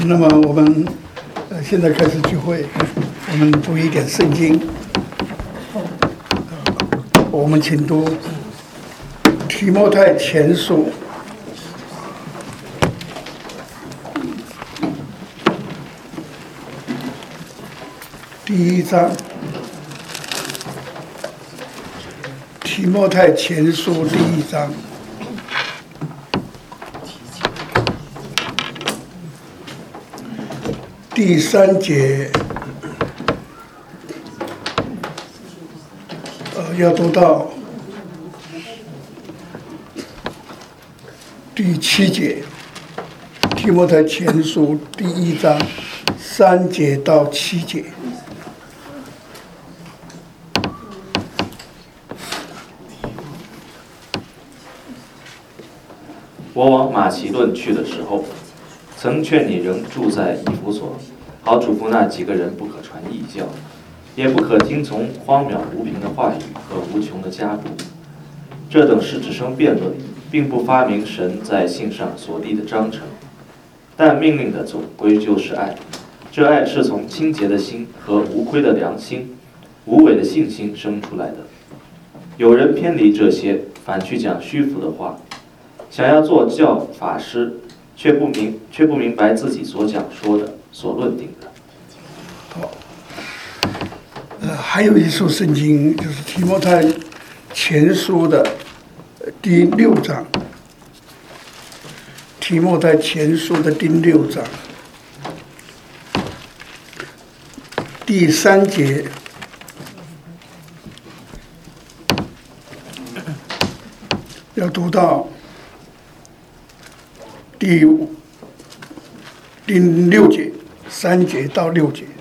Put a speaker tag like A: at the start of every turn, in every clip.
A: 那么我们现在开始聚会，我们读一点圣经。我们请读提摩太前书第1章。提摩太前书第1章。第3节，要读到第7节。提摩太前书第1章3节到7节。
B: 我往马其顿去的时候，曾劝你仍住在以弗所，好嘱咐那几个人不可传异教，也不可听从荒渺无凭的话语和无穷的加布。这等事只生辩论，并不发明神在信上所立的章程。但命令的总归就是爱，这爱是从清洁的心和无亏的良心、无伪的信心生出来的。有人偏离这些，反去讲虚浮的话，想要做教法师，却不明白自己所讲说的、所论定的。
A: 还有一处圣经，就是提摩太前书的第6章。提摩太前书的第6章第3节，要读到第6节，3节到6节。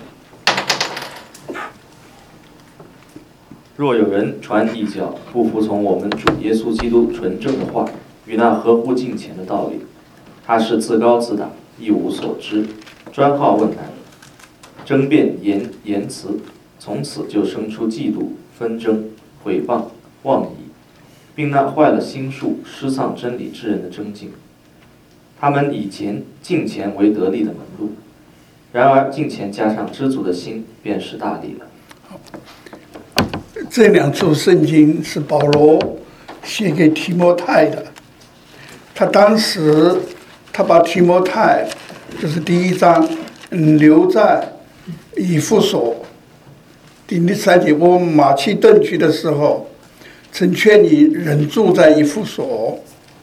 B: 若有人传异教，不服从我们主耶稣基督纯正的话与那合乎敬虔的道理，他是自高自大，一无所知，专好问难，争辩言辞，从此就生出嫉妒、纷争、毁谤、妄疑，并那坏了心术、失丧真理之人的争竞。他们以敬虔为得力的门路，然而敬虔加上知足的心，便是大利了。
A: 这2处圣经是保罗写给提摩太的。他当时把提摩太，就是第1章，留在以弗所。第3节，我马其顿去的时候，曾劝你仍住在以弗所。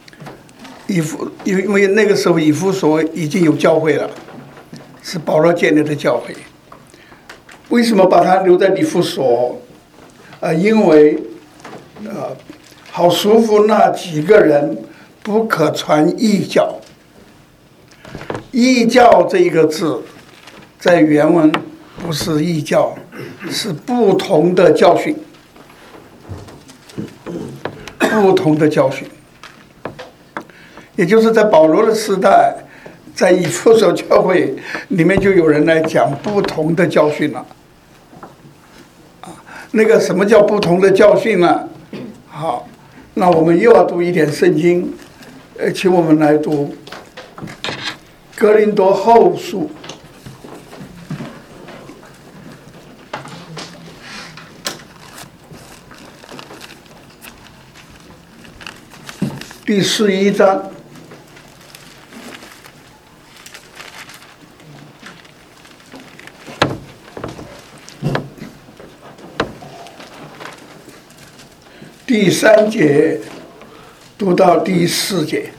A: 因为那个时候以弗所已经有教会了，是保罗建立的教会。为什么把他留在以弗所？因为好束缚那几个人不可传异教。异教这一个字在原文不是异教，是不同的教训。不同的教训，也就是在保罗的时代，在以弗所教会里面就有人来讲不同的教训了。那个什么叫不同的教训呢？好，那我们又要读一点圣经，请我们来读哥林多后书第11章。第3节读到第4节。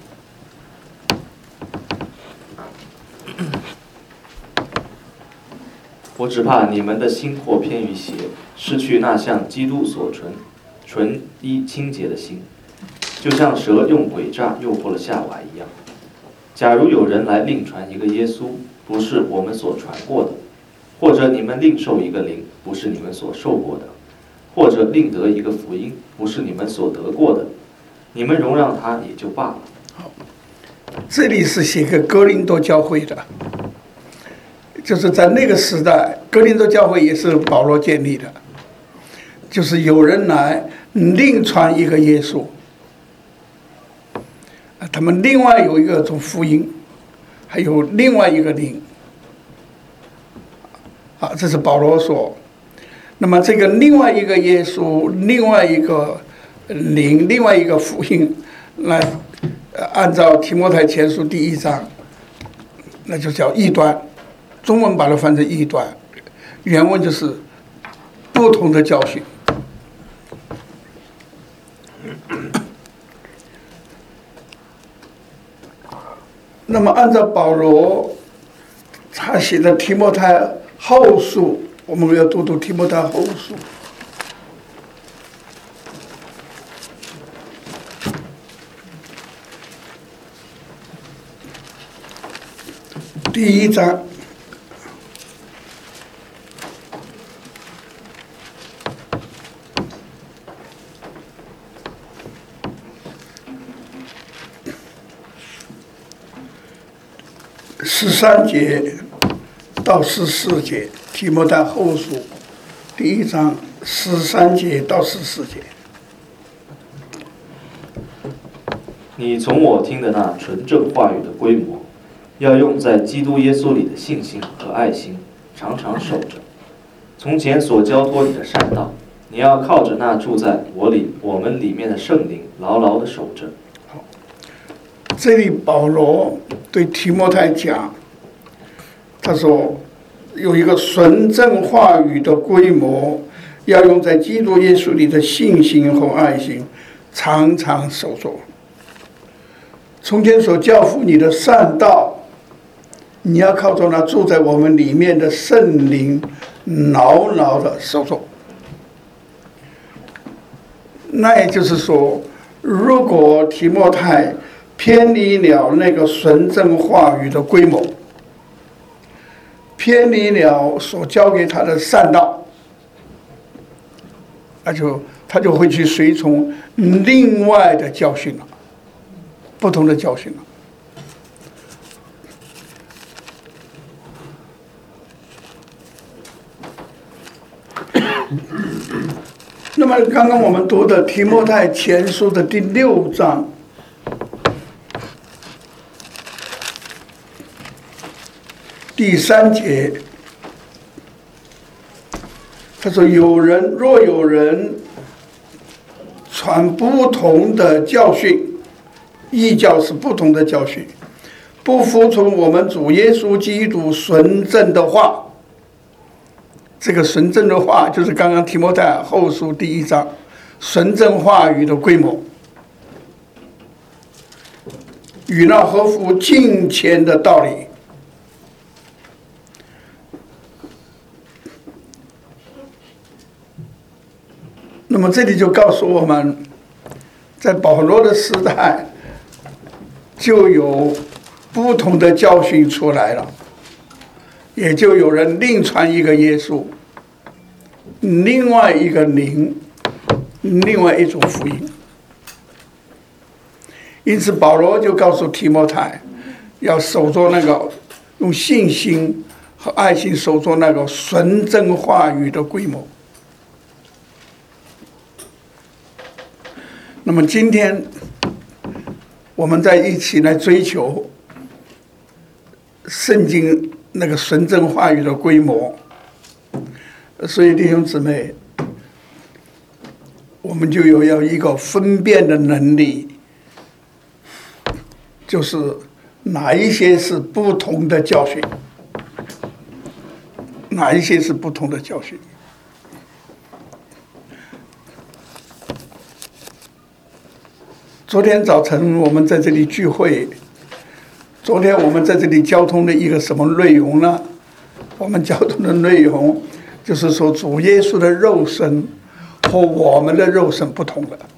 B: 我只怕你们的心或偏于邪，失去那向基督所纯一清洁的心，就像蛇用诡诈诱惑了夏娃一样。假如有人来另传一个耶稣，不是我们所传过的，或者你们另受一个灵，不是你们所受过的，或者另得一个福音，不是你们所得过的，你们容让他也就罢了。
A: 好，这里是写给哥林多教会的，就是在那个时代，哥林多教会也是保罗建立的，就是有人来另传一个耶稣，他们另外有一个种福音，还有另外一个灵， 啊，这是保罗说。那么这个另外一个耶稣，另外一个灵，另外一个福音，来按照提摩太前书第1章，那就叫异端，中文把它翻成异端，原文就是不同的教训。那么按照保罗他写的提摩太后书，我们要读提摩太后书第1章。13节到14节，提摩太后书第1章13节到14节。
B: 你从我听的那纯正话语的规模，要用在基督耶稣里的信心和爱心，常常守着。从前所交托你的善道，你要靠着那住在我们里面的圣灵，牢牢地守着。
A: 这里保罗对提摩太讲，他说有一个纯正话语的规模，要用在基督耶稣里的信心和爱心，常常守着。从前所教父你的善道，你要靠着那住在我们里面的圣灵，牢牢的守着。那也就是说，如果提摩太偏离了那个纯正话语的规模，偏离了所教给他的善道，他就会去随从另外的教训了，不同的教训了。那么刚刚我们读的提摩太前书的第6章，第3节，他说：若有人传不同的教训，异教是不同的教训，不服从我们主耶稣基督纯正的话。这个纯正的话就是刚刚提摩太后书第1章纯正话语的规模，与那合乎敬虔的道理。那么这里就告诉我们，在保罗的时代就有不同的教训出来了，也就有人另传一个耶稣，另外一个灵，另外一种福音。因此保罗就告诉提摩太，要守着那个用信心和爱心守着那个纯正话语的规模。那么今天我们在一起来追求圣经那个纯正话语的规模，所以弟兄姊妹，我们就有一个分辨的能力，就是哪一些是不同的教训，哪一些是不同的教训。昨天早晨我们在这里聚会，昨天我们在这里交通的一个什么内容呢？我们交通的内容就是说，主耶稣的肉身和我们的肉身不同了。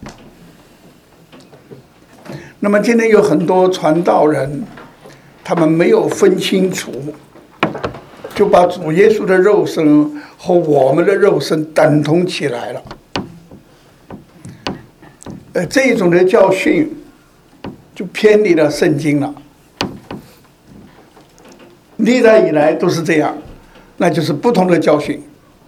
A: 那么今天有很多传道人，他们没有分清楚，就把主耶稣的肉身和我们的肉身等同起来了。这一种的教训就偏离了圣经了。历代以来都是这样，那就是不同的教训。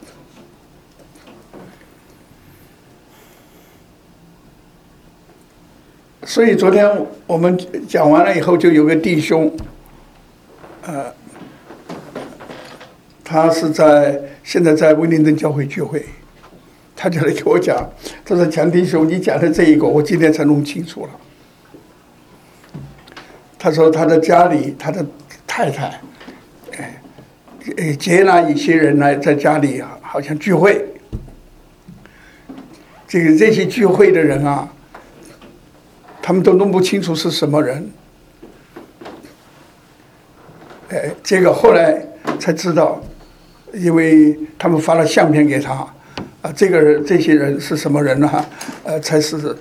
A: 所以昨天我们讲完了以后，就有个弟兄， 他是现在在威灵顿教会聚会，他就来给我讲，他说强弟兄，你讲的这一个，我今天才弄清楚了。他说他的家里，他的太太，接纳一些人来在家里好像聚会，这些聚会的人啊，他们都弄不清楚是什么人。这个后来才知道，因为他们发了相片给他，这些人是什么人呢？才是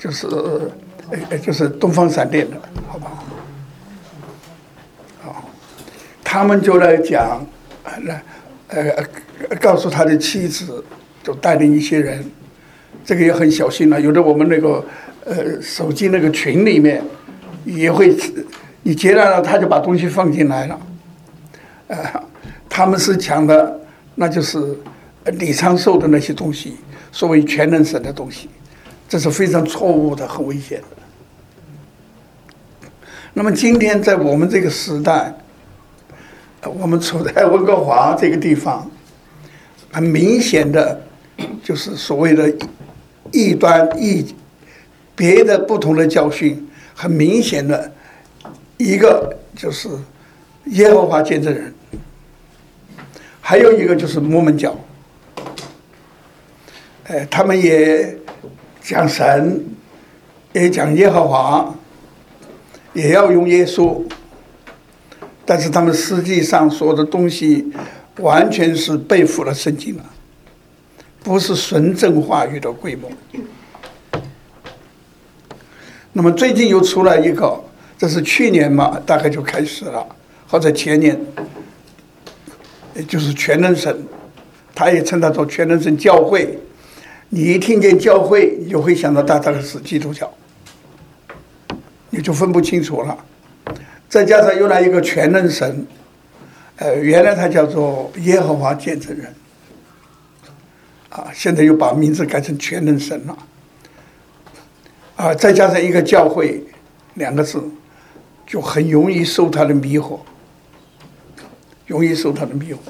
A: 就是东方闪电的，好吧？他们就来讲，告诉他的妻子，就带领一些人，这个也很小心了。有的我们那个手机那个群里面也会，你接了他就把东西放进来了。他们是讲的，那就是李昌寿的那些东西，所谓全能神的东西，这是非常错误的，很危险的。那么今天在我们这个时代，我们处在温哥华这个地方，很明显的，就是所谓的异端别的不同的教训，很明显的一个就是耶和华见证人，还有一个就是摩门教，他们也讲神，也讲耶和华，也要用耶稣。但是他们实际上说的东西完全是背负了圣经了，不是纯正话语的规模。那么最近又出来一个，这是去年嘛，大概就开始了，或者前年，也就是全能神，他也称它做全能神教会。你一听见教会，你就会想到大概是基督教，你就分不清楚了。再加上又来一个全能神，原来他叫做耶和华见证人，现在又把名字改成全能神了，再加上一个教会2个字，就很容易受他的迷惑，容易受他的迷惑。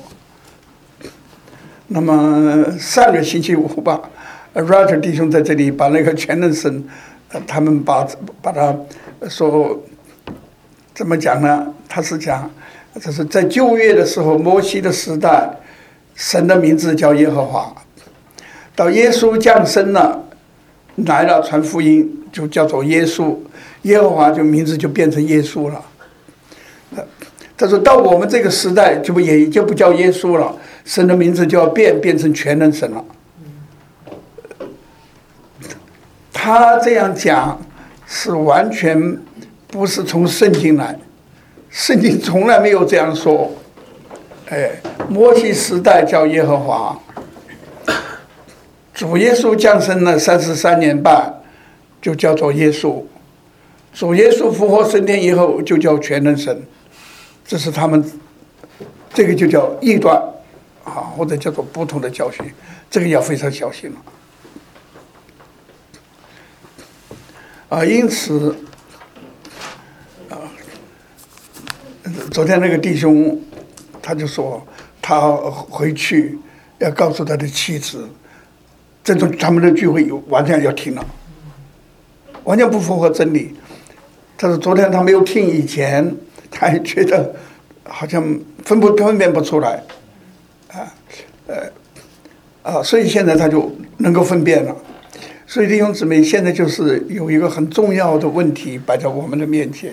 A: 那么上个星期五吧，Roger 弟兄在这里把那个全能神，他们把他说。怎么讲呢？他是讲，这是在旧约的时候，摩西的时代，神的名字叫耶和华。到耶稣降生了，来了传福音，就叫做耶稣，耶和华就名字就变成耶稣了。他说到我们这个时代，也就不叫耶稣了，神的名字就要变成全能神了。他这样讲是完全。不是从圣经来，圣经从来没有这样说。摩西时代叫耶和华，主耶稣降生了33年半，就叫做耶稣。主耶稣复活升天以后，就叫全能神。这是他们，这个就叫异端或者叫做不同的教训，这个要非常小心了。因此。昨天那个弟兄，他就说他回去要告诉他的妻子，这种他们的聚会完全要停了，完全不符合真理。他说昨天他没有听以前，他还觉得好像分辨不出来，所以现在他就能够分辨了。所以弟兄姊妹，现在就是有一个很重要的问题摆在我们的面前。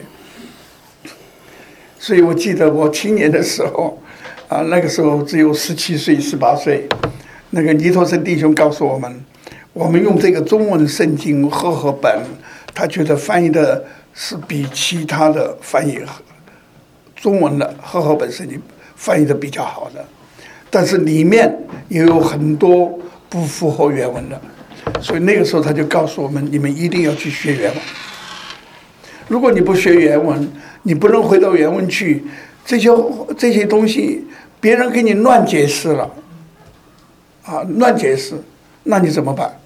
A: 所以我记得我青年的时候，那个时候只有17岁、18岁，那个尼托森弟兄告诉我们用这个中文圣经和合本，他觉得翻译的是比其他的翻译中文的和合本圣经翻译的比较好的，但是里面也有很多不符合原文的，所以那个时候他就告诉我们，你们一定要去学原文。如果你不学原文，你不能回到原文去，这些东西别人给你乱解释了，乱解释，那你怎么办？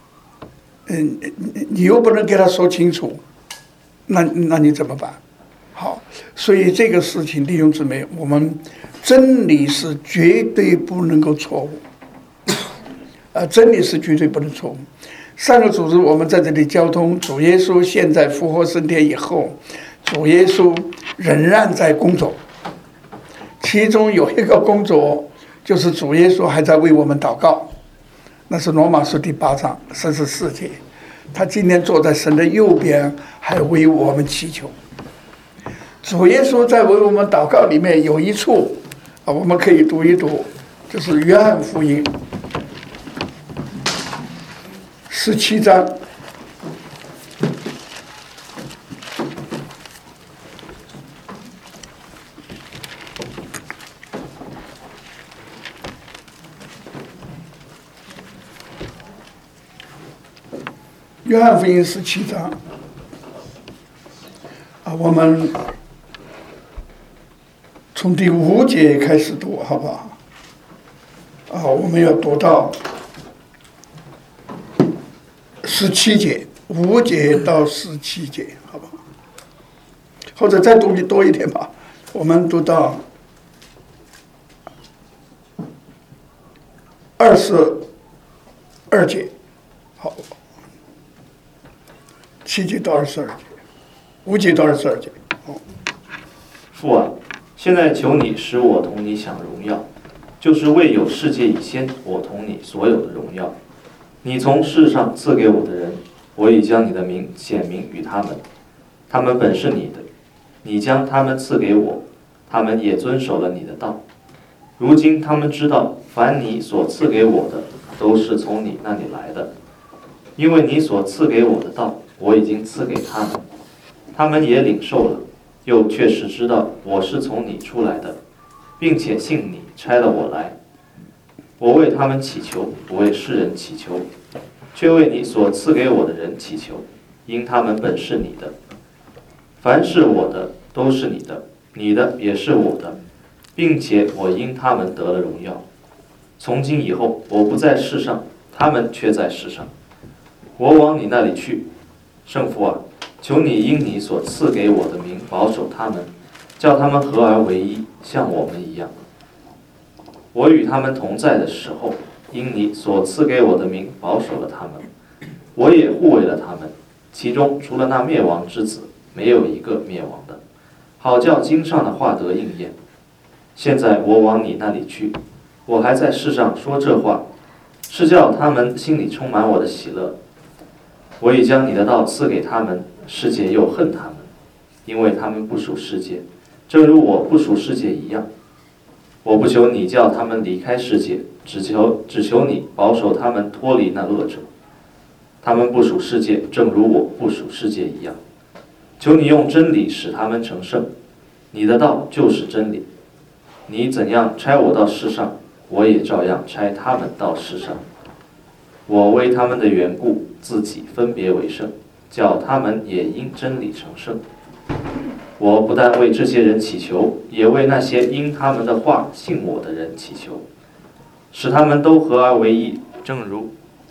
A: 你又不能给他说清楚，那你怎么办？ 好，所以这个事情，弟兄姊妹，我们真理是绝对不能够错误，真理是绝对不能错误。上个主日我们在这里交通，主耶稣现在复活升天以后，主耶稣仍然在工作，其中有一个工作就是主耶稣还在为我们祷告，那是罗马书第8章34节，他今天坐在神的右边，还为我们祈求。主耶稣在为我们祷告里面有一处我们可以读一读，就是约翰福音17章。约翰福音17章我们从第5节开始读，好不好？我们要读到17节，5节到17节，好不好？或者再读多一点吧，我们读到22节，好，7节到22节，5节到22节。
B: 父啊，现在求你使我同你享荣耀，就是未有世界以先，我同你所有的荣耀。你从世上赐给我的人，我已将你的名显明与他们，他们本是你的，你将他们赐给我，他们也遵守了你的道。如今他们知道，凡你所赐给我的，都是从你那里来的，因为你所赐给我的道，我已经赐给他们，他们也领受了，又确实知道我是从你出来的，并且信你差了我来。我为他们祈求，不为世人祈求，却为你所赐给我的人祈求，因他们本是你的。凡是我的，都是你的，你的也是我的，并且我因他们得了荣耀。从今以后，我不在世上，他们却在世上。我往你那里去，圣父啊，求你因你所赐给我的名保守他们，叫他们合而为一，像我们一样。我与他们同在的时候，因你所赐给我的名保守了他们，我也护卫了他们，其中除了那灭亡之子，没有一个灭亡的，好叫经上的话得应验。现在我往你那里去，我还在世上说这话，是叫他们心里充满我的喜乐。我已将你的道赐给他们，世界又恨他们，因为他们不属世界，正如我不属世界一样。我不求你叫他们离开世界，只求你保守他们脱离那恶者。他们不属世界，正如我不属世界一样。求你用真理使他们成圣，你的道就是真理。你怎样差我到世上，我也照样差他们到世上。我为他们的缘故，自己分别为圣，叫他们也因真理成圣。我不但为这些人祈求，也为那些因他们的话信我的人祈求，使他们都合而为一，正如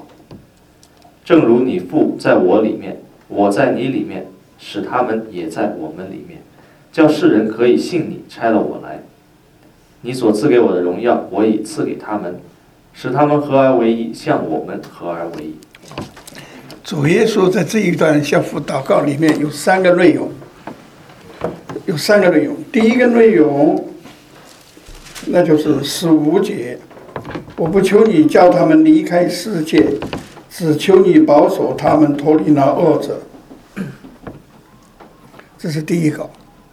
B: 你父在我里面，我在你里面，使他们也在我们里面，叫世人可以信你差了我来。你所赐给我的荣耀，我已赐给他们，使他们合而为一，像我们合而为一。
A: 主耶稣在这一段向父祷告里面有3个内容，第一个内容，那就是15节，我不求你叫他们离开世界，只求你保守他们脱离那恶者。这是第一个，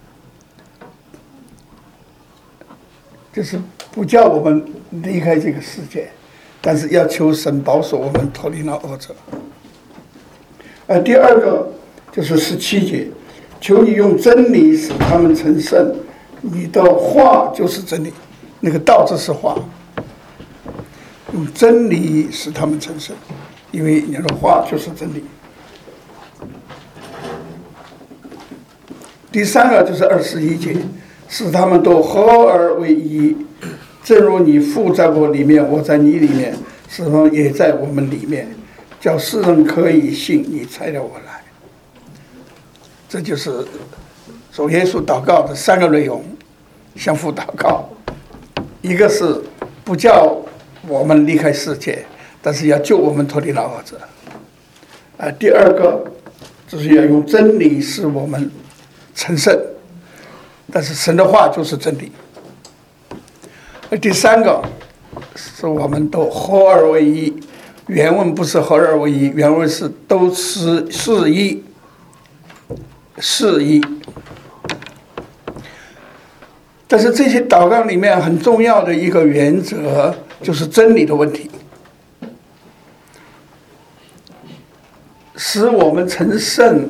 A: 就是不叫我们离开这个世界，但是要求神保守我们脱离那恶者。第二个就是17节，求你用真理使他们成圣，你的话就是真理，那个道就是话，用真理使他们成圣，因为你的话就是真理。第三个就是21节，使他们都合而为一，正如你父在我里面，我在你里面，使他们也在我们里面，叫世人可以信你差了我来。 这就是主耶稣祷告的3个内容，相互祷告。一个是不叫我们离开世界，但是要救我们脱离老儿子。第二个就是要用真理使我们成圣，但是神的话就是真理。第三个是我们都合而为一，原文不是合而为一，原文是都是一。但是这些祷告里面很重要的一个原则就是真理的问题，使我们成圣，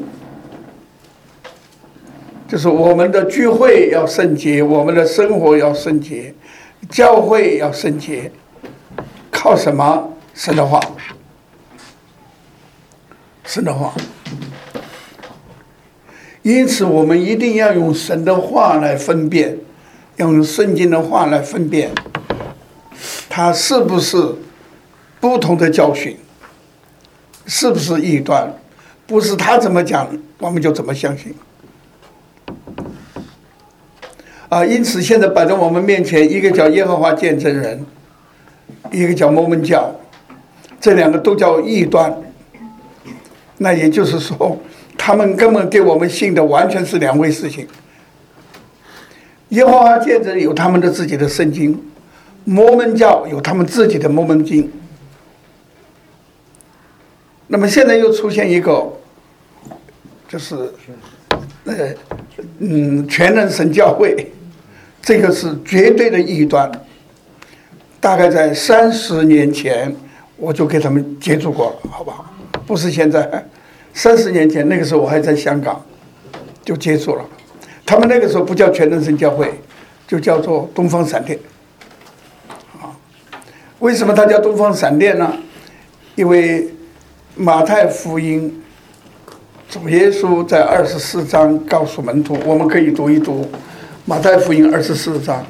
A: 就是我们的聚会要圣洁，我们的生活要圣洁，教会要圣洁，靠什么？神的话，神的话。因此我们一定要用神的话来分辨，用圣经的话来分辨它是不是不同的教训，是不是异端，不是他怎么讲我们就怎么相信因此现在摆在我们面前，一个叫耶和华见证人，一个叫摩门教，这2个都叫异端。那也就是说他们根本给我们信的完全是2回事情。耶和华见证有他们的自己的圣经，摩门教有他们自己的摩门经。那么现在又出现一个，就是全能神教会，这个是绝对的异端。大概在30年前我就给他们接触过了，好不好？不是现在，30年前那个时候我还在香港就接触了。他们那个时候不叫全能神教会，就叫做东方闪电为什么它叫东方闪电呢？因为马太福音主耶稣在24章告诉门徒，我们可以读一读马太福音24章。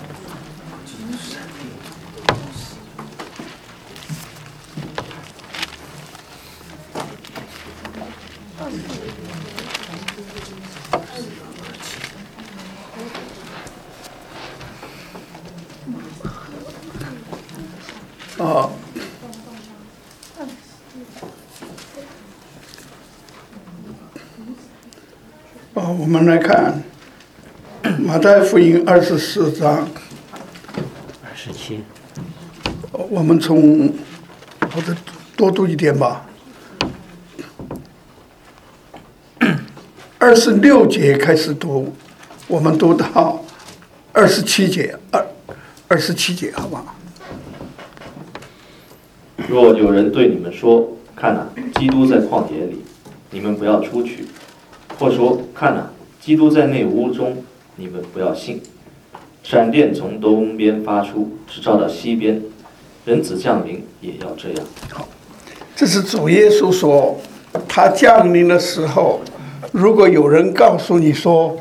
A: 我们来看马太福音24章
C: 27。
A: 我们从或者多读一点吧，26节开始读，我们读到27节，27节，好不好？
B: 若有人对你们说：“看哪，基督在旷野里”，你们不要出去；或说：“看哪，基督在那屋中”，你们不要信。闪电从东边发出，直照到西边，人子降临也要这样。
A: 好，这是主耶稣说，他降临的时候，如果有人告诉你说：“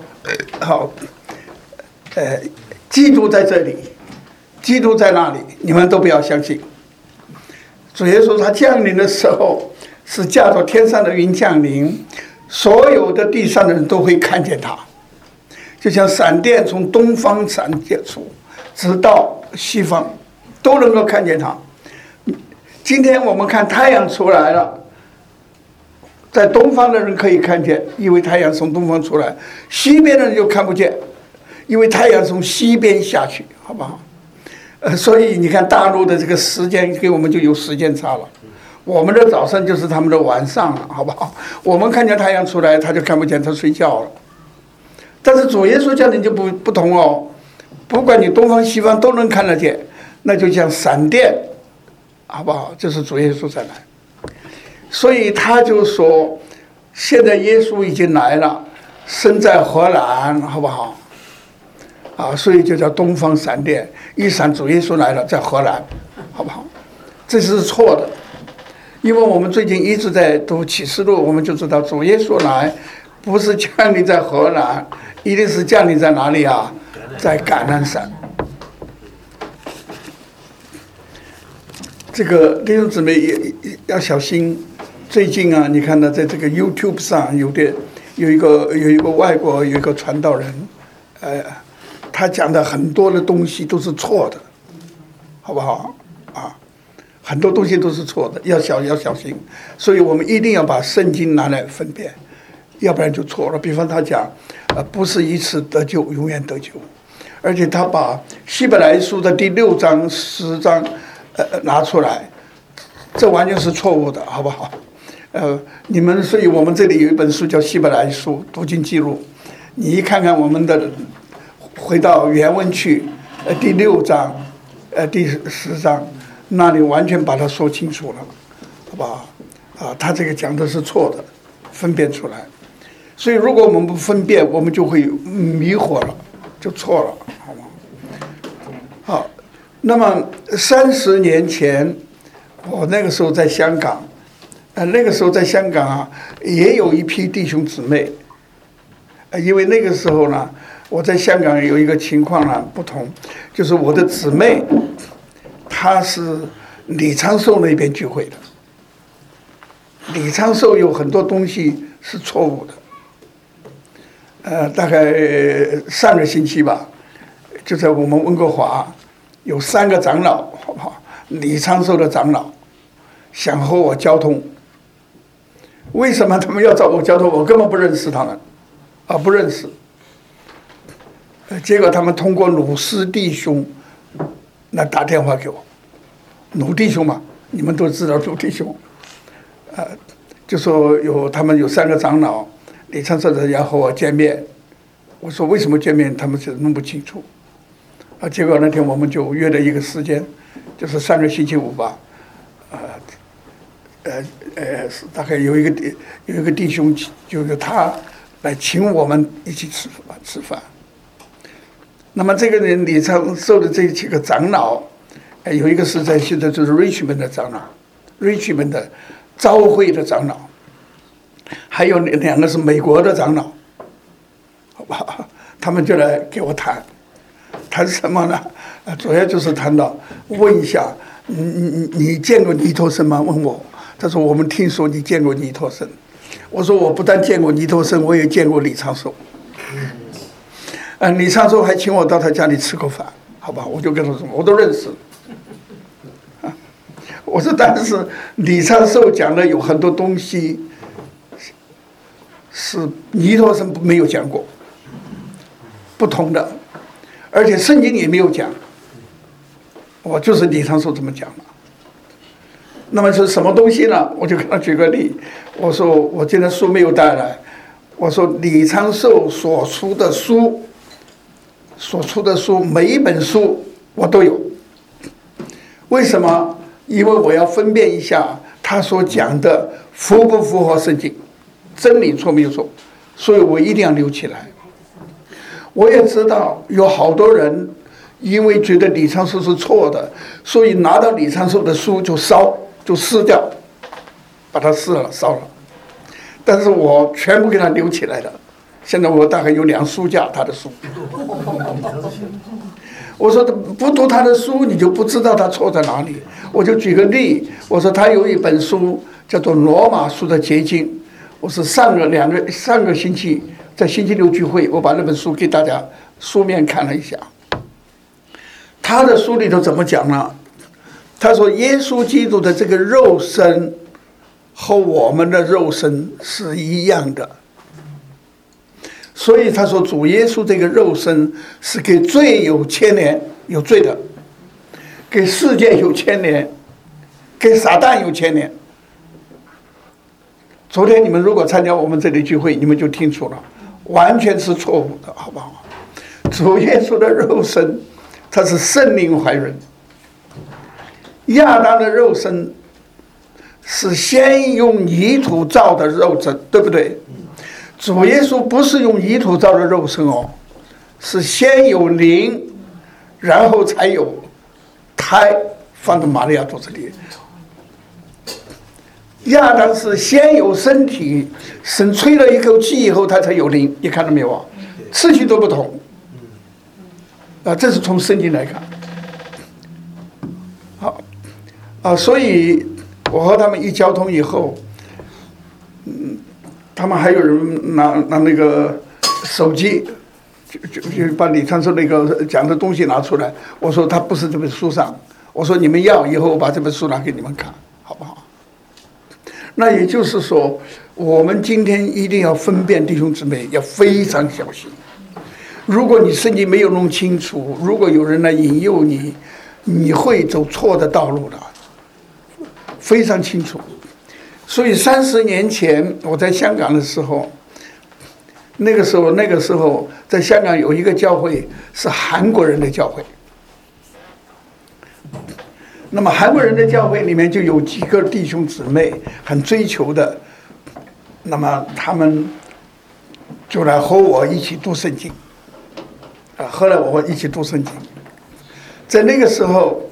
A: 基督在这里，基督在那里”，你们都不要相信。主耶稣他降临的时候是驾着天上的云降临，所有的地上的人都会看见他，就像闪电从东方闪电出，直到西方都能够看见他。今天我们看太阳出来了，在东方的人可以看见，因为太阳从东方出来；西边的人就看不见，因为太阳从西边下去，好不好？所以你看大陆的这个时间给我们就有时间差了，我们的早上就是他们的晚上了，好不好？我们看见太阳出来，他就看不见，他睡觉了。但是主耶稣降临就不同哦，不管你东方西方都能看得见，那就像闪电，好不好？就是主耶稣再来。所以他就说，现在耶稣已经来了，身在荷兰，好不好？所以就叫东方闪电，一闪主耶稣来了，在荷兰，好不好？这是错的，因为我们最近一直在读启示录，我们就知道主耶稣来不是降临在荷兰，一定是降临在哪里啊？在橄榄山。这个弟兄姊妹也要小心。最近啊，你看到在这个 YouTube 上有有一个外国有一个传道人，他讲的很多的东西都是错的，好不好啊？很多东西都是错的，要小心。所以我们一定要把圣经拿来分辨，要不然就错了。比方他讲，不是一次得救，永远得救。而且他把希伯来书的第6章、10章，拿出来，这完全是错误的，好不好？所以我们这里有一本书叫《希伯来书读经记录》，你一看看我们的，回到原文去，第6章，第10章，那里完全把它说清楚了，好不好？他这个讲的是错的，分辨出来。所以如果我们不分辨，我们就会迷惑了，就错了，好吗？好，那么30年前，我那个时候在香港，那个时候在香港啊，也有一批弟兄姊妹，因为那个时候呢，我在香港有一个情况呢不同，就是我的姊妹，她是李昌寿那边聚会的，李昌寿有很多东西是错误的。大概上个星期吧，就在我们温哥华，有3个长老，好不好？李昌寿的长老想和我交通。为什么他们要找我交通？我根本不认识他们，不认识。结果他们通过鲁斯弟兄来打电话给我，鲁弟兄嘛，你们都知道鲁弟兄，就说他们有3个长老。李昌寿要和我见面，我说为什么见面？他们是弄不清楚。结果那天我们就约了一个时间，就是上个星期五吧。大概有一个弟兄，就是他来请我们一起吃饭。那么这个人李昌寿的这几个长老，有一个是在现在就是 Richmond 的长老 ，Richmond 的召会的长老。还有2个是美国的长老，好吧？他们就来给我谈什么呢？主要就是谈到问一下，你见过尼托生吗？问我，他说我们听说你见过尼托生。我说我不但见过尼托生，我也见过李昌寿。李昌寿还请我到他家里吃过饭，好吧？我就跟他说，我都认识。我说但是李昌寿讲的有很多东西。是尼托生没有讲过，不同的，而且圣经也没有讲。我就是李昌寿这么讲的。那么是什么东西呢？我就给他举个例，我说我今天书没有带来，我说李昌寿所出的书，每一本书我都有。为什么？因为我要分辨一下他所讲的符不符合圣经。真理错没有错，所以我一定要留起来。我也知道有好多人因为觉得李昌寿是错的，所以拿到李昌寿的书就撕掉，把它撕了烧了。但是我全部给他留起来了。现在我大概有2书架他的书。我说不读他的书，你就不知道他错在哪里。我就举个例，我说他有一本书叫做《罗马书的结晶》。我是上个星期在星期六聚会，我把那本书给大家书面看了一下。他的书里头怎么讲呢？他说耶稣基督的这个肉身和我们的肉身是一样的，所以他说主耶稣这个肉身是给罪有牵连，有罪的，给世界有牵连，给撒旦有牵连。昨天你们如果参加我们这里聚会，你们就听出了，完全是错误的，好不好？主耶稣的肉身，他是圣灵怀孕。亚当的肉身是先用泥土造的肉身，对不对？主耶稣不是用泥土造的肉身哦，是先有灵，然后才有胎放到玛利亚肚子里。亚当是先有身体，神吹了一口气以后，他才有灵。你看到没有啊？次序都不同。这是从圣经来看。好，所以我和他们一交通以后， 他们还有人拿那个手机，就把李昌寿那个讲的东西拿出来。我说他不是这本书上，我说你们要以后我把这本书拿给你们看，好不好？那也就是说，我们今天一定要分辨弟兄姊妹，要非常小心。如果你圣经没有弄清楚，如果有人来引诱你，你会走错的道路的，非常清楚。所以30年前我在香港的时候，那个时候在香港有一个教会是韩国人的教会。那么韩国人的教会里面就有几个弟兄姊妹很追求的，那么他们就来和我一起读圣经。后来我一起读圣经，在那个时候，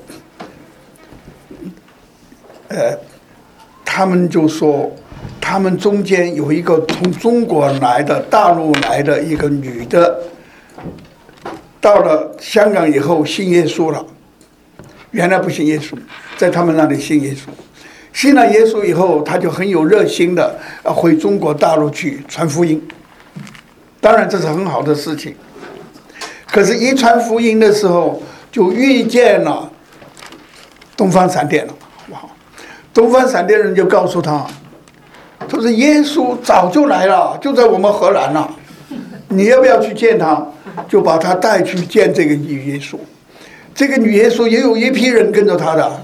A: 他们就说，他们中间有一个从中国来的、大陆来的一个女的，到了香港以后信耶稣了，原来不信耶稣，在他们那里信耶稣，信了耶稣以后，他就很有热心的回中国大陆去传福音，当然这是很好的事情。可是，一传福音的时候，就遇见了东方闪电了，好不好？东方闪电人就告诉他，他说耶稣早就来了，就在我们荷兰了，你要不要去见他？就把他带去见这个女耶稣。这个女耶稣也有一批人跟着他的，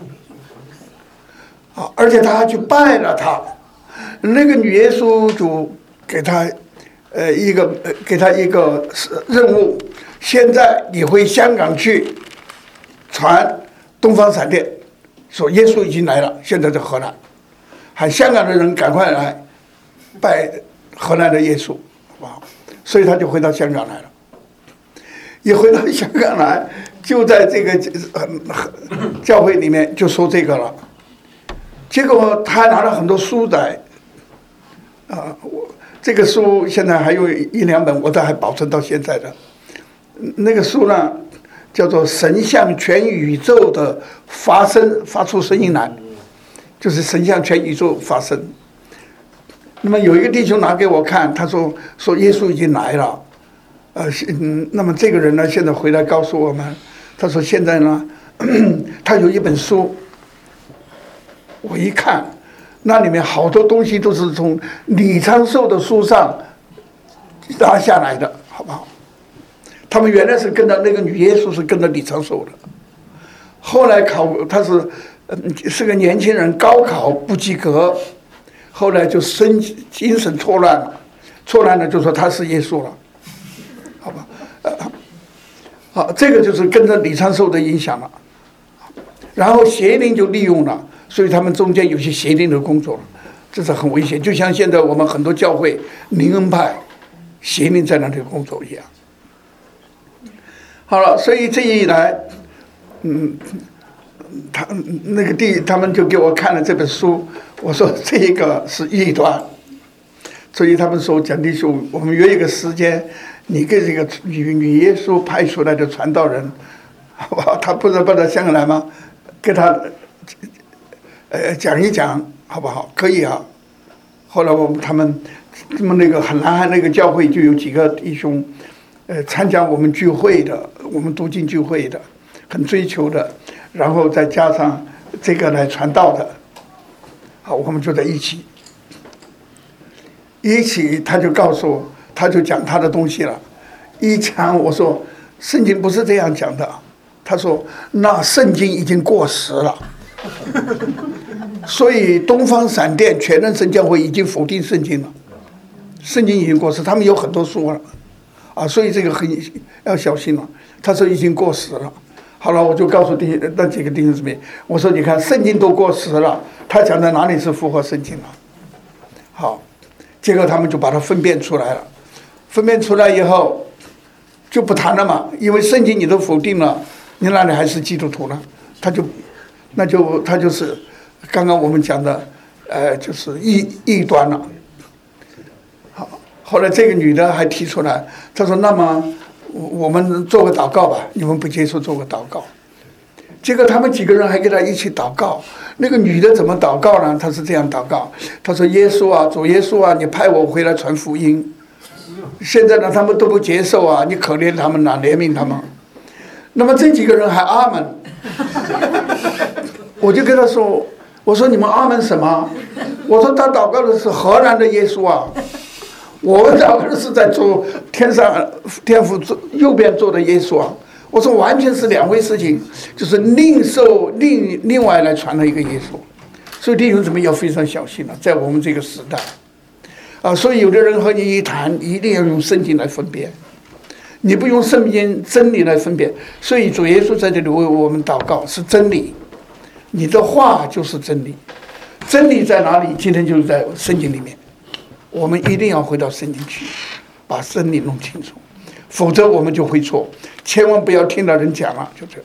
A: 而且他还去拜了他。那个女耶稣就给他给他一个任务。现在你回香港去传东方闪电，说耶稣已经来了，现在在荷兰，喊香港的人赶快来拜荷兰的耶稣，好不好？所以他就回到香港来了。一回到香港来，就在这个教会里面就说这个了。结果他还拿了很多书来，这个书现在还有1-2本，我都还保存到现在的。那个书呢，叫做《神向全宇宙的发出声音来》，就是神向全宇宙发声。那么有一个弟兄拿给我看，他说耶稣已经来了，那么这个人呢，现在回来告诉我们，他说现在呢，他有一本书，我一看，那里面好多东西都是从李昌寿的书上拉下来的，好不好？他们原来是跟着那个女耶稣，是跟着李昌寿的。后来他是个年轻人，高考不及格，后来就精神错乱了，就说他是耶稣了，好吧？好，这个就是跟着李昌寿的影响了。然后邪灵就利用了，所以他们中间有些邪灵的工作了，这是很危险。就像现在我们很多教会灵恩派邪灵在那里工作一样。好了，所以这一来，他们就给我看了这本书，我说这一个是异端，所以他们说蒋弟兄，我们约一个时间，你给这个女耶稣派出来的传道人，好不好？他不是到香港来吗？给他讲一讲，好不好？可以啊。后来他们那个南韩那个教会就有几个弟兄。参加我们聚会的，我们读经聚会的，很追求的，然后再加上这个来传道的，好，我们就在一起，他就告诉我，他就讲他的东西了。一讲我说圣经不是这样讲的，他说那圣经已经过时了，所以东方闪电全能神教会已经否定圣经了，圣经已经过时，他们有很多书了。所以这个要小心了。他说已经过时了。好了，我就告诉那几个弟兄姊妹，我说你看圣经都过时了，他讲在哪里是符合圣经了？好，结果他们就把它分辨出来了。分辨出来以后就不谈了嘛，因为圣经你都否定了，你哪里还是基督徒呢？他就是刚刚我们讲的，就是异端了。后来这个女的还提出来，她说：“那么我们做个祷告吧，你们不接受做个祷告。” 结果他们几个人还跟他一起祷告。那个女的怎么祷告呢？她是这样祷告，她说：“耶稣啊，主耶稣啊，你派我回来传福音。现在呢，他们都不接受啊，你可怜他们呐，怜悯他们。”那么这几个人还阿门。我就跟他说：“我说你们阿门什么？我说他祷告的是荷兰的耶稣啊，我们祷告的是在做天上天父右边坐的耶稣啊。”我说完全是两回事情，就是另外来传的一个耶稣，所以弟兄姊妹要非常小心了，在我们这个时代，啊，所以有的人和你一谈，一定要用圣经来分辨，你不用圣经真理来分辨，所以主耶稣在这里为我们祷告，是真理，你的话就是真理，真理在哪里？今天就是在圣经里面，我们一定要回到圣经去，把真理弄清楚。否则我们就会错，千万不要听到人讲了就这样。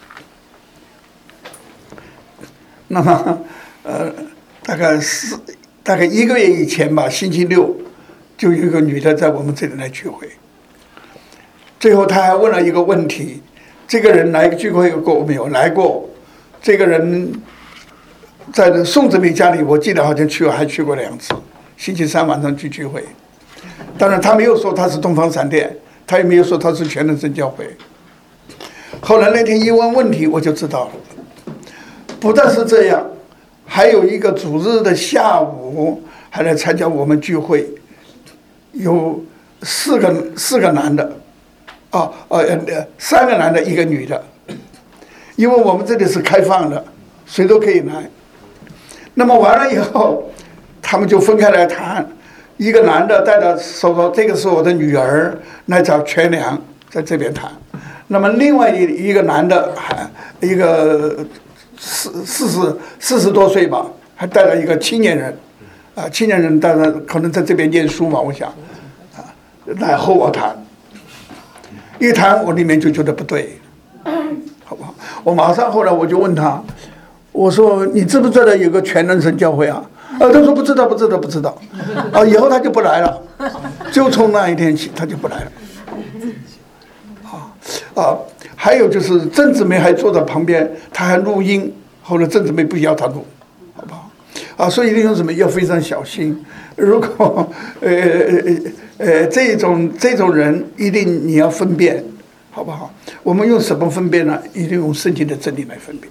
A: 那么，大概1个月以前吧，星期六，就有一个女的在我们这里来聚会。最后她还问了一个问题：这个人来聚会过没有？来过。这个人在宋子梅家里，我记得好像还去过2次。星期3晚上去聚会，当然他没有说他是东方闪电。他也没有说他是全能神教会。后来那天一问问题，我就知道了。不但是这样，还有一个主日的下午还来参加我们聚会，有四个男的，3个男的，1个女的。因为我们这里是开放的，谁都可以来。那么完了以后，他们就分开来谈。一个男的带着说：“这个是我的女儿，来找全良在这边谈。”那么另外一个男的，一个40多岁吧，还带了一个青年人，青年人当然可能在这边念书嘛，我想，来和我谈。一谈我里面就觉得不对，好不好？我马上后来我就问他，我说：“你知不知道有个全能神教会啊？”他说不知道。以后他就不来了，就从那一天起他就不来了。还有就是郑姊妹还坐在旁边，她还录音，后来郑姊妹不要她录，好不好？所以弟兄姊妹要非常小心。如果这种人一定你要分辨，好不好？我们用什么分辨呢？一定用圣经的真理来分辨。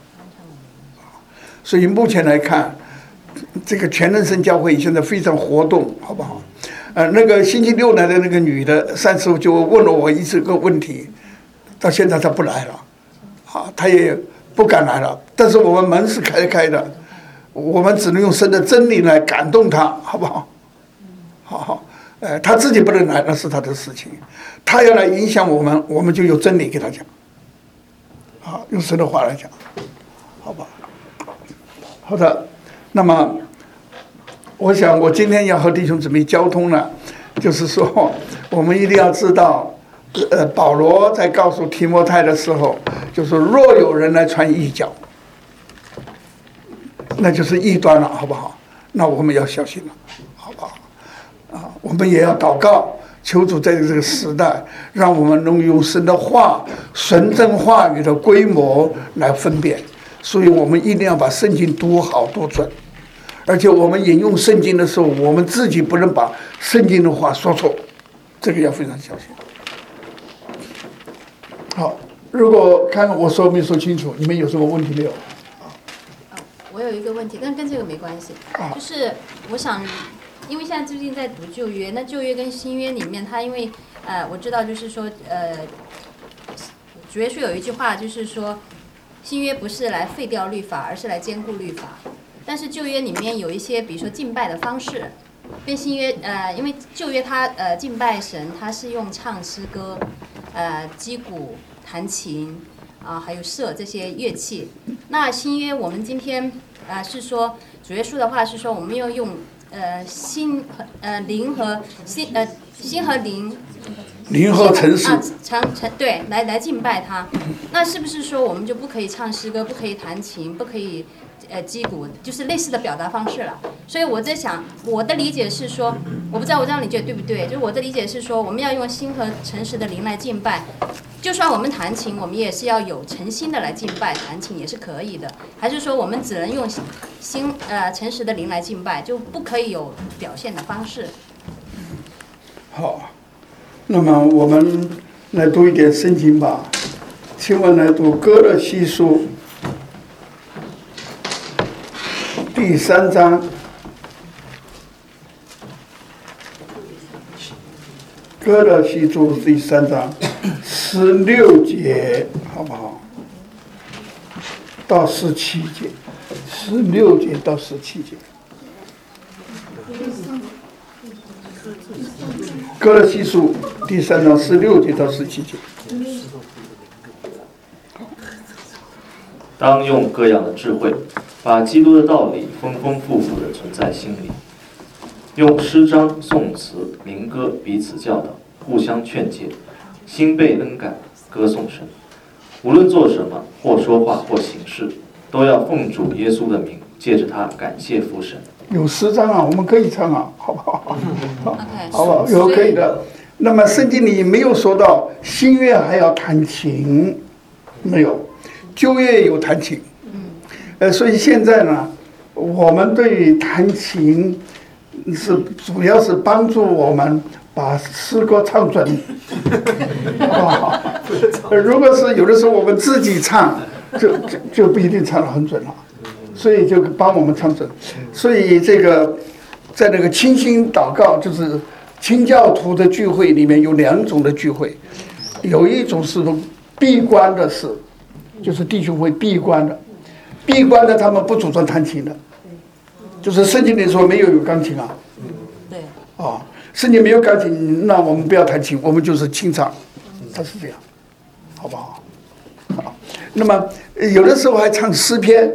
A: 所以目前来看，这个全能神教会现在非常活动，好不好？那个星期六来的那个女的，上次就问了我个问题，到现在她不来了，她也不敢来了。但是我们门是开的，我们只能用神的真理来感动她，好不好？好，她自己不能来，那是她的事情。她要来影响我们，我们就有真理给她讲，用神的话来讲，好吧？好的。那么，我想我今天要和弟兄姊妹交通呢，就是说，我们一定要知道，保罗在告诉提摩太的时候，就是若有人来传异教，那就是异端了，好不好？那我们要小心了，好不好？我们也要祷告，求主在这个时代，让我们能用神的话、纯正话语的规模来分辨。所以我们一定要把圣经读好读准，而且我们引用圣经的时候，我们自己不能把圣经的话说错，这个要非常小心。好，如果看看我说没说清楚，你们有什么问题没有？
D: 我有一个问题，但跟这个没关系，就是我想，因为现在最近在读旧约，那旧约跟新约里面，它因为我知道就是说主耶稣有一句话就是说。新约不是来废掉律法，而是来兼顾律法。但是旧约里面有一些，比如说敬拜的方式，跟新约因为旧约它敬拜神，它是用唱诗歌，击鼓、弹琴还有瑟这些乐器。那新约我们今天是说主耶稣的话是说我们要用心和灵。
A: 灵和诚实
D: 对，来敬拜他。那是不是说我们就不可以唱诗歌，不可以弹琴，不可以击鼓，就是类似的表达方式了。所以我在想，我的理解是说，我不知道我这样理解对不对，就是我的理解是说，我们要用心和诚实的灵来敬拜。就算我们弹琴，我们也是要有诚心的来敬拜，弹琴也是可以的。还是说我们只能用诚实的灵来敬拜，就不可以有表现的方式？
A: 好，那么我们来读一点圣经吧。请问来读歌罗西书第3章。歌罗西书第3章16节，好不好？到17节，16节到17节。歌罗西书第3章16节到17节。
B: 当用各样的智慧，把基督的道理丰丰富富地存在心里，用诗章、颂词、灵歌彼此教导，互相劝诫，心被恩感，歌颂神。无论做什么，或说话，或行事，都要奉主耶稣的名，借着他感谢父神。
A: 有诗章啊，我们可以唱啊，好不好？
D: Okay,
A: 好不好？有可以的。那么圣经里没有说到新约还要弹琴，没有。旧约有弹琴，所以现在呢，我们对弹琴主要是帮助我们把诗歌唱准，好不好？如果是有的时候我们自己唱，就不一定唱得很准了，所以就帮我们唱准。所以这个在那个清心祷告，就是清教徒的聚会里面有2种的聚会，有一种是闭关的事。就是弟兄会闭关的，他们不主张弹琴的，就是圣经里说没有钢琴啊，
D: 对，
A: 圣经没有钢琴，那我们不要弹琴，我们就是清唱，他是这样，好不好？好，那么有的时候还唱诗篇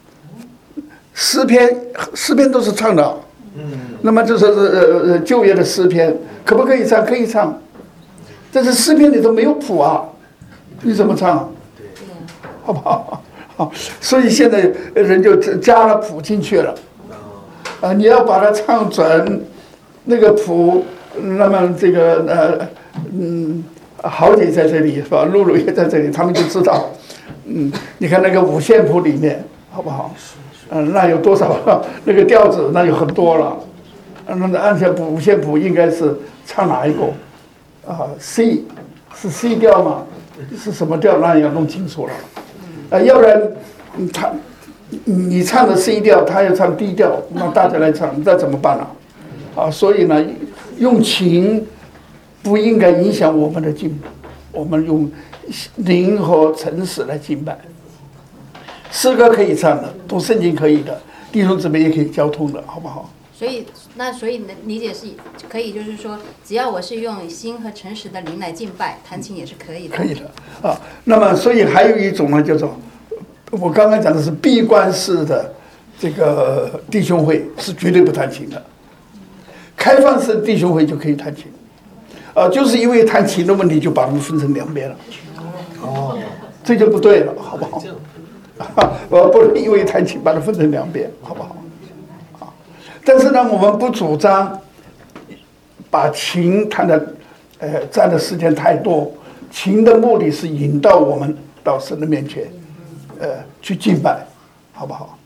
A: 都是唱的，那么就是旧约的诗篇，可不可以唱？可以唱，但是诗篇里头没有谱啊，你怎么唱？好不好？好，所以现在人就加了谱进去了。你要把它唱准，那个谱，那么这个豪姐在这里是吧？露露也在这里，他们就知道。你看那个五线谱里面，好不好？那有多少那个调子？那有很多了。那按下五线谱应该是唱哪一个？C 是 C 调吗？是什么调？那要弄清楚了。要不然你唱的 C 调，他要唱 D 调，那大家来唱，那怎么办呢？所以呢，用情不应该影响我们的敬拜，我们用灵和诚实来敬拜。诗歌可以唱的，读圣经可以的，弟兄姊妹也可以交通的，好不好？
D: 所以理解是可以，就是说，只要我是用心和诚实的灵来敬拜，弹琴也是可以的。
A: 可以的那么所以还有一种呢，叫做我刚刚讲的是闭关式的这个弟兄会是绝对不弹琴的，开放式弟兄会就可以弹琴，就是因为弹琴的问题就把他们分成2边了。这就不对了，好不好？我不能因为弹琴把它分成2边，好不好？但是呢，我们不主张把琴弹的，占的时间太多。琴的目的是引导我们到神的面前，去敬拜，好不好？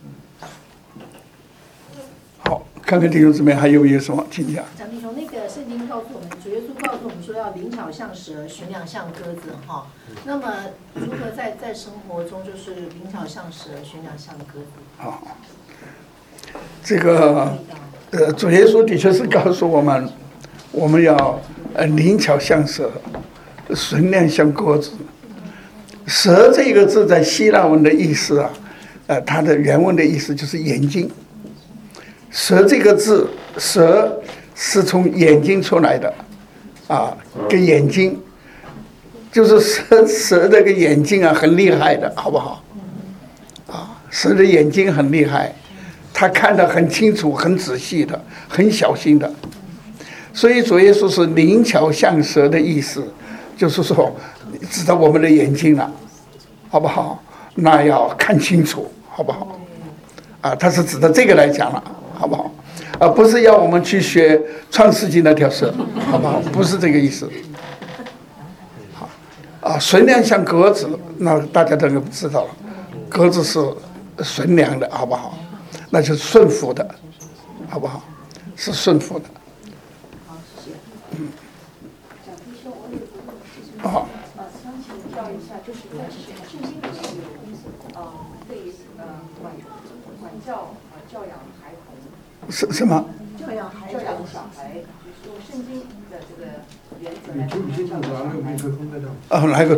A: 好，看看弟兄姊妹还有没有什么请讲。
E: 张弟兄，那个圣经告诉我们，主耶稣告诉我们说要灵巧像蛇，悬梁像鸽子哈。那么如何在生活中就是灵巧像蛇，悬梁像鸽子？
A: 好。这个主耶稣的确是告诉我们，我们要灵巧像蛇，悬梁像鸽子。蛇这个字在希腊文的意思它的原文的意思就是眼睛。蛇这个字，蛇是从眼睛出来的，跟眼睛，就是蛇这个眼睛很厉害的，好不好？蛇的眼睛很厉害。他看得很清楚、很仔细的、很小心的，所以主耶稣是灵巧像蛇的意思，就是说指到我们的眼睛了，好不好？那要看清楚，好不好？ 它是指的这个来讲了，好不好？不是要我们去学创世纪那条蛇，好不好？不是这个意思。好，纯良像鸽子，那大家都知道了，鸽子是纯良的，好不好？那就是顺服的，好不好？是顺服的。
E: 好，谢谢。
F: 蒋弟兄，我有个问题，
A: 好，
F: 想请教一下，就是在圣经里面有对管教教养孩童，
A: 什么？
E: 教养
F: 小孩，就是用圣经的这个原则来教养小孩。
A: 来个。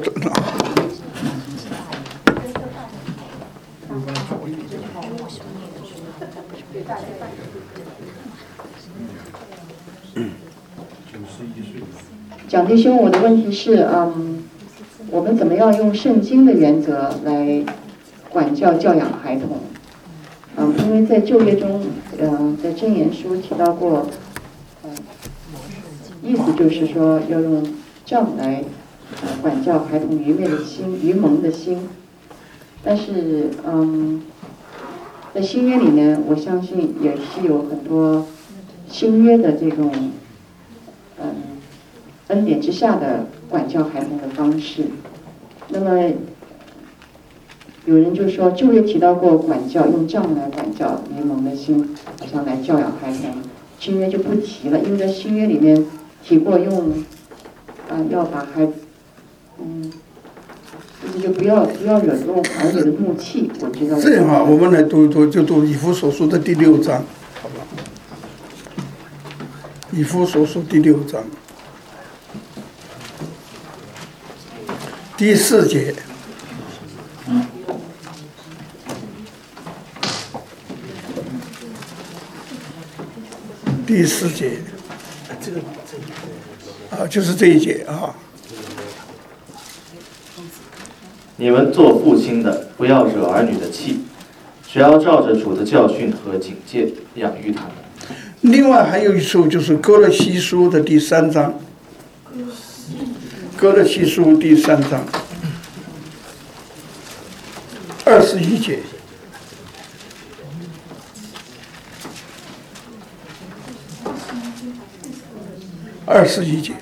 G: 蒋弟兄，我的问题是，我们怎么样用圣经的原则来管教教养孩童？因为在旧约中，在箴言书提到过，意思就是说要用杖来管教孩童愚昧的心、愚蒙的心。但是，在新约里面，我相信也是有很多新约的这种，恩典之下的管教孩童的方式。那么，有人就说旧约提到过管教，用杖来管教愚蒙的心，好像来教养孩童。新约就不提了，因为在新约里面提过用，要把孩子，就不要惹动儿女的怒气。我知道。
A: 这样啊，我们来读一读，就读以弗所书的第6章，好吧？以弗所书第6章第4节。第4节，就是这一节啊。
B: 你们做父亲的，不要惹儿女的气，只要照着主的教训和警戒养育他们。
A: 另外还有一处就是哥勒西书的第3章，哥勒西书第3章21节。21节，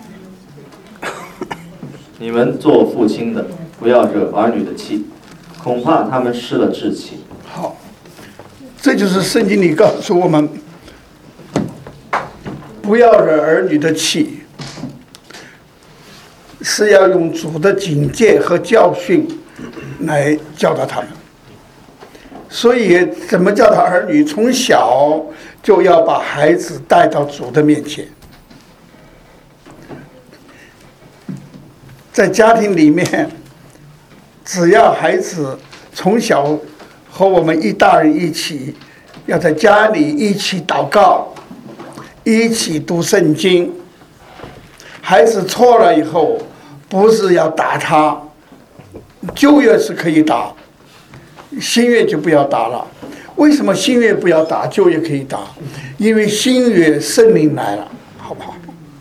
B: 你们做父亲的，不要惹儿女的气，恐怕他们失了志气。
A: 好，这就是圣经里告诉我们，不要惹儿女的气，是要用主的警戒和教训来教导他们。所以，怎么教导儿女？从小就要把孩子带到主的面前。在家庭里面，只要孩子从小和我们一大人一起，要在家里一起祷告，一起读圣经。孩子错了以后，不是要打他，旧约是可以打，新约就不要打了。为什么新约不要打，旧约可以打？因为新约圣灵来了，好不好？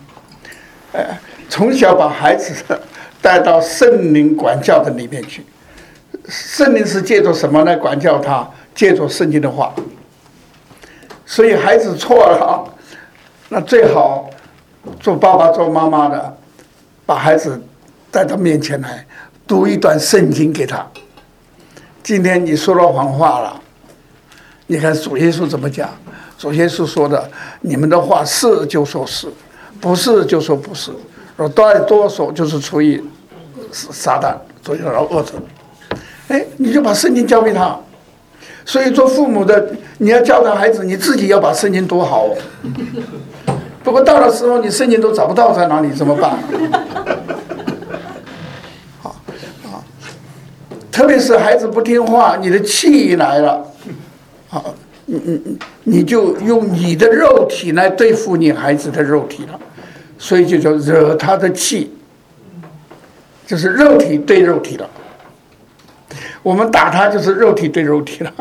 A: 从小把孩子带到圣灵管教的里面去。圣灵是借着什么来管教他？借着圣经的话。所以孩子错了，那最好做爸爸做妈妈的，把孩子带到面前来，读一段圣经给他。今天你说了谎话了，你看主耶稣怎么讲？主耶稣说的：“你们的话是就说是，不是就说不是。多说就是出于撒旦，所以让恶者。”你就把圣经交给他。所以做父母的，你要教导孩子，你自己要把圣经读好。不过到了时候，你圣经都找不到在哪里，怎么办？特别是孩子不听话，你的气一来了，你就用你的肉体来对付你孩子的肉体了，所以就叫惹他的气，就是肉体对肉体了。我们打他就是肉体对肉体了。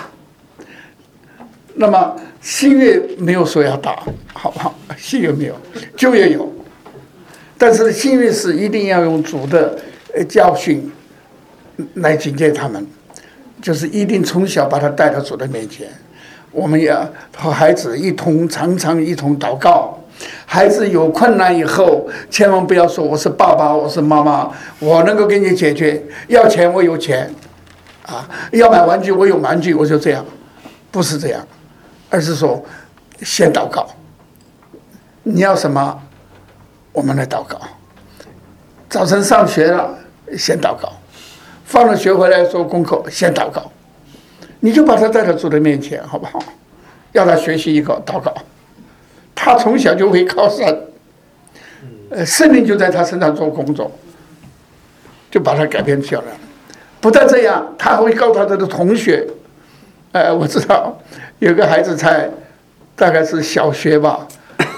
A: 那么新约没有说要打，好不好？新约没有，旧约有，但是新约是一定要用主的教训来警戒他们。 就是一定从小把他带到主的面前。我们要和孩子常常一同祷告。孩子有困难以后，千万不要说我是爸爸，我是妈妈，我能够给你解决。要钱我有钱，要买玩具我有玩具，我就这样，不是这样，而是说先祷告。你要什么，我们来祷告。早晨上学了，先祷告；放了学回来做功课，先祷告。你就把他带到主的面前，好不好？要他学习一个祷告。他从小就会靠神，圣灵就在他身上做工作，就把他改变漂亮。不但这样，他还会告诉他的同学，我知道有个孩子大概是小学吧，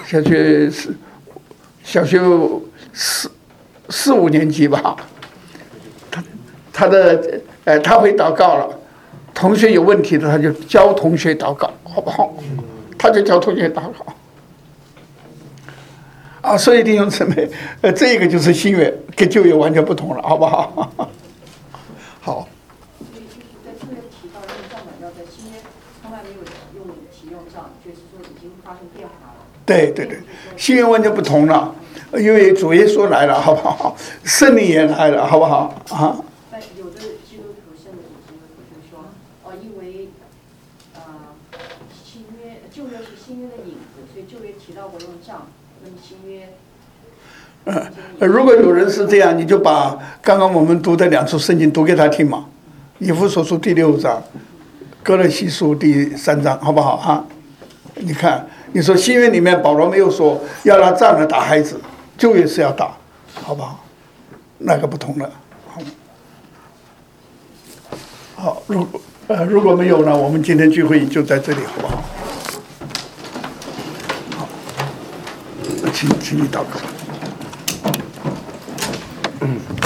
A: 小学四五年级吧，他会祷告了，同学有问题的他就教同学祷告，好不好？他就教同学祷告。所以弟兄姊妹，这个就是新约跟旧约完全不同了，好不好？好。
F: 所以就是在旧约提到用杖管教，在新约从来没有用提用杖，就是说已经发生变化了。
A: 对，新约完全不同了，因为主耶稣来了，好不好？圣灵也来了，好不好？
F: 但有的基督徒甚至就是说，因为旧约是新约的影子，所以旧约提到过用杖。
A: 如果有人是这样，你就把刚刚我们读的两处圣经读给他听嘛，以弗所书第6章，哥罗西书第3章，好不好你看，你说新约里面保罗没有说要拿杖来打孩子，旧约是要打，好不好？那个不同了。好，如果没有呢，我们今天聚会就在这里，好不好？请你祷告。